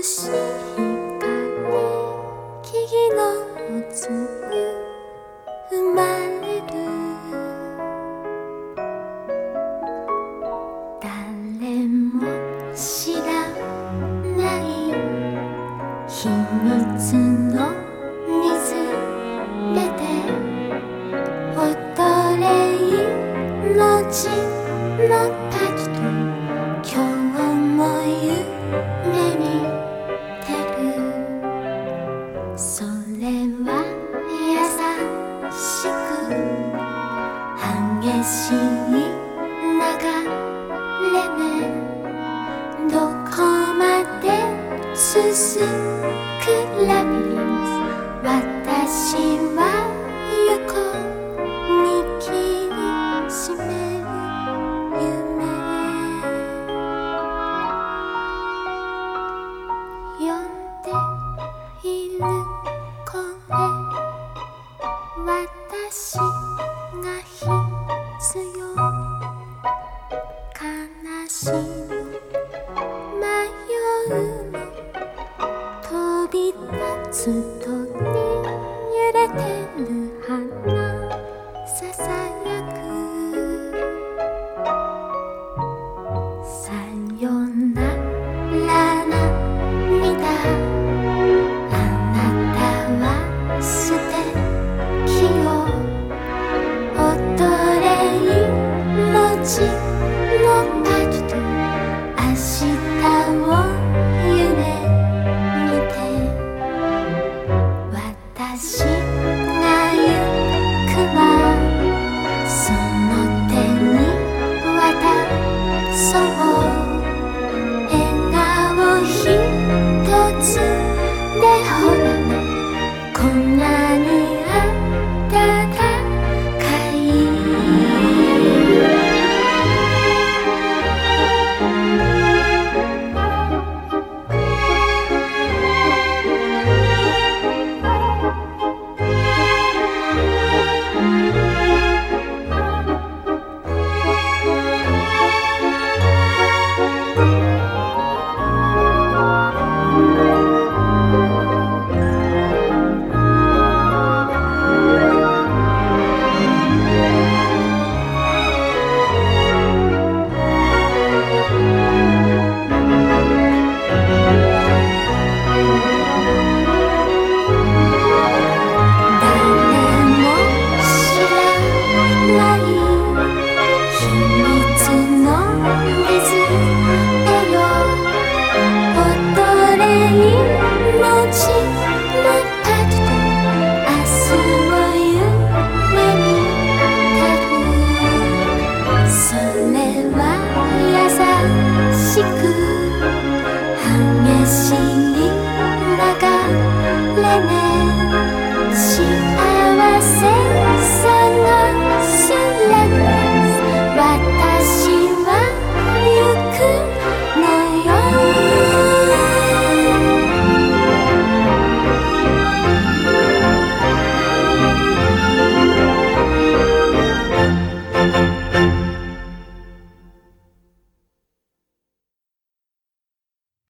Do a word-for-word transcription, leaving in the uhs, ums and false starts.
しい光、木々の粒生まれる。誰も知らない秘密の水辺で踊れ命のパキと今日も夢見てる。それは優しく激しい流れね、どこまで続くラビリンス、私は行こう握りしめる夢。呼んでいる声、私が必要。悲しいの迷うの、飛び立つ鳥揺れてる花ささやく。さよなら涙、あなたは素敵よ。踊れ命のパキと明日を夢見て、私が行くわ。その手に渡そう。笑顔ひとつでほらね、こんな